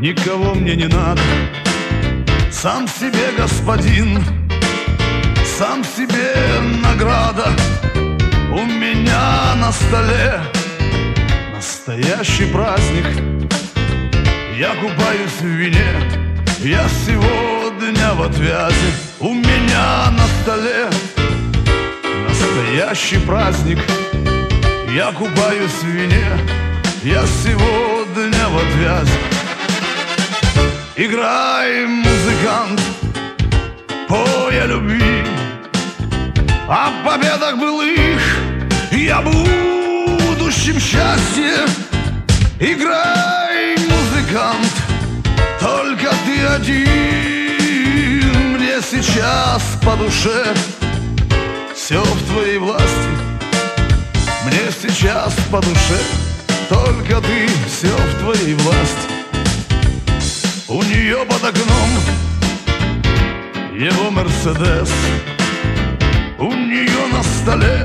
никого мне не надо. Сам себе господин, сам себе награда. У меня на столе настоящий праздник. Я купаюсь в вине, я сегодня в отвязи. У меня на столе настоящий праздник. Я купаюсь в вине, я сегодня в отвязи. Играй, музыкант, пой о любви, о победах былых и о будущем счастье. Играй, музыкант, только ты один. Мне сейчас по душе, все в твоей власти. Мне сейчас по душе, только ты, все в твоей власти. У нее под окном его Мерседес, у нее на столе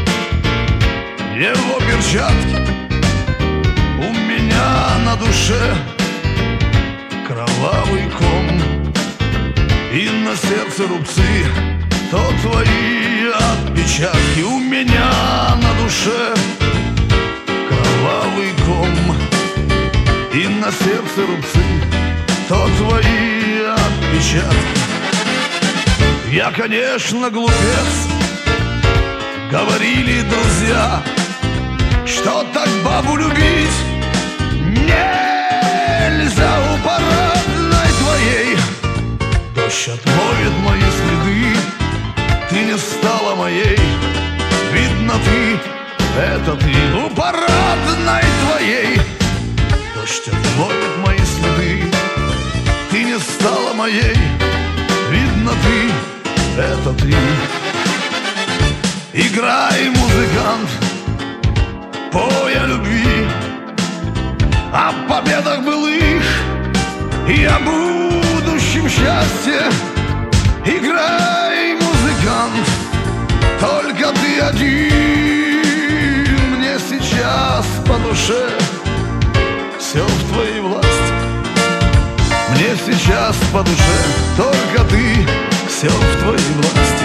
его перчатки. У меня на душе кровавый ком и на сердце рубцы, то твои отпечатки. У меня на душе кровавый ком и на сердце рубцы, то твои отпечатки. Я, конечно, глупец, говорили друзья, что так бабу любить нельзя. У парадной твоей дождь отмоет мои следы. Ты не стала моей, видно ты, это ты. У парадной твоей дождь отмоет мои следы. Ты не стала моей, видно ты, это ты. Играй, музыкант, пой о любви, о победах былых и о будущем счастье. Играй, музыкант, только ты один. Мне сейчас по душе, все в твоей власти. Мне сейчас по душе, только ты, все в твоей власти.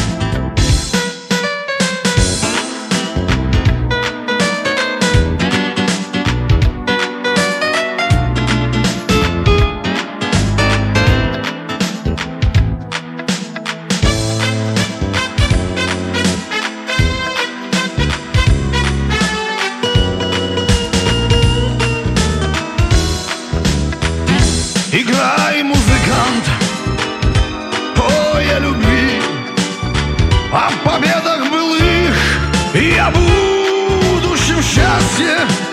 Играй, музыкант, пой о любви, о победах былых и о будущем счастье.